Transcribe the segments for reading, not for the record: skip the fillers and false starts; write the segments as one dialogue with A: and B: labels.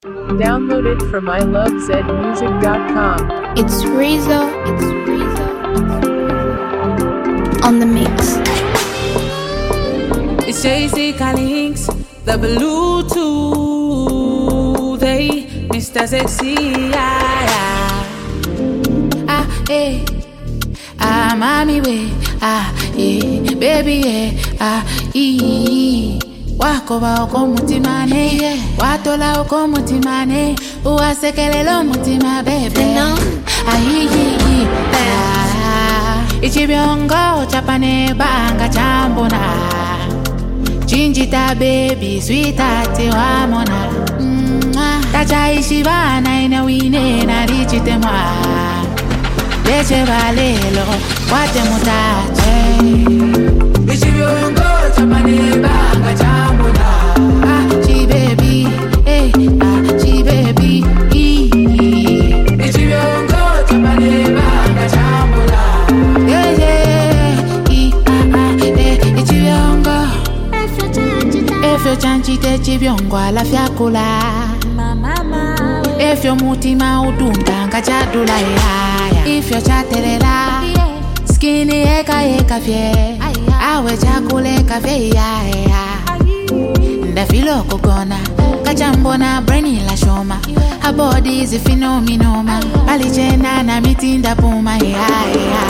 A: Downloaded from ilovezmusic.com.
B: It's Rizzo. On the mix.
C: It's JC Links, the Bluetooth, hey, Mr. Sexy, mommy way, baby, wako ba oko mutimane, watola oko mutimane, uwasekelelo mutima baby, ichibiongo chapane banga chambona, chinjita baby sweetheart wamona, tacha ishibana ina wine na richitemwa, leche valelo wate mutache, ichibiongo chapane banga chambona, chi baby, chi baby, ichibiongo chapane banga chambona, ichibiongo, efyo chanchite chibiongo ala fyakula, efyo mutima udunda ngachadula yaya, ifyo chatelela, skini eka fye, awe chakule kafye yaya, ndafilo kugona, kachambona brainy la shoma, her body is a phenomenoma, palichena na mitinda puma yaya,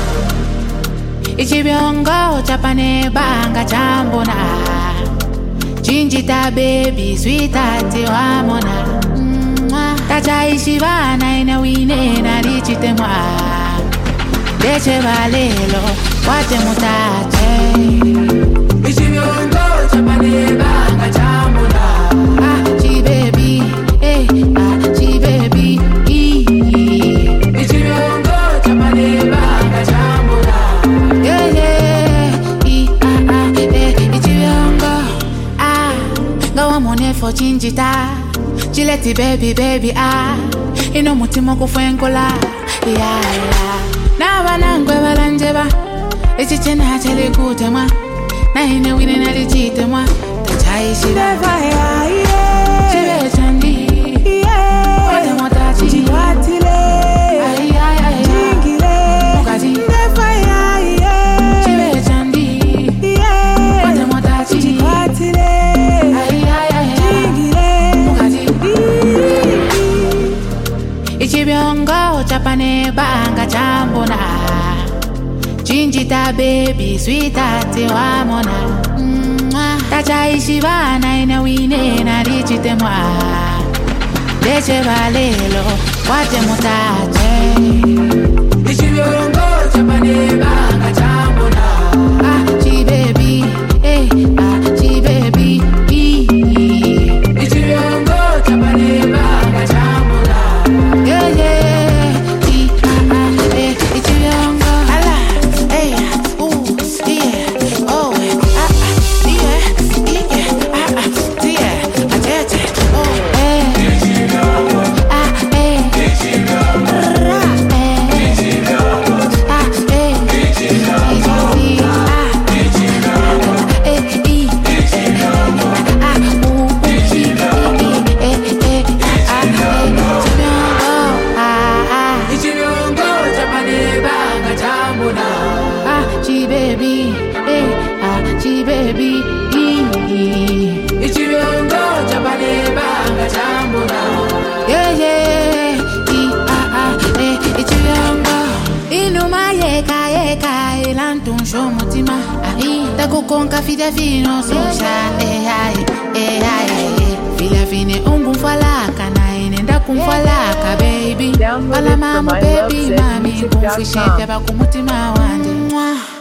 C: ichibiongo chapane banga chambona, chinjita baby sweetheart wamona, tacha ishibana ina wine na richitemwa, leche valelo wate mutache, ichibiongo chapane banga chambona, chi baby, chi baby, ichibiongo chapane banga chambona, ichibiongo, gawa mone for chinjita, chileti baby, ino mutima kufenkola, na banangwe balanjeba, ichichena chele kutemwa, na ine wine na lichitemwa, tachai shireva chive chandi, wate motachi chiwatile, chingile, mukaji chive chandi, wate motachi chiwatile, chingile, mukaji ichibiongo chapane banga chambona, chinjita baby sweetheart wamona, tacha ishibana ina wine na richitemwa, leche valelo wate mutache, ichibiongo chapane banga chambona, chi baby, chi baby, ichibiongo chapane banga chambona, kukonka fide fino susha, fila fine falaka na inenda kumfalaka baby,
A: Downloaded
C: bala
A: from
C: mama baby mami
A: ilovezmusic.com.
C: kumfishe peba kumutima wanje.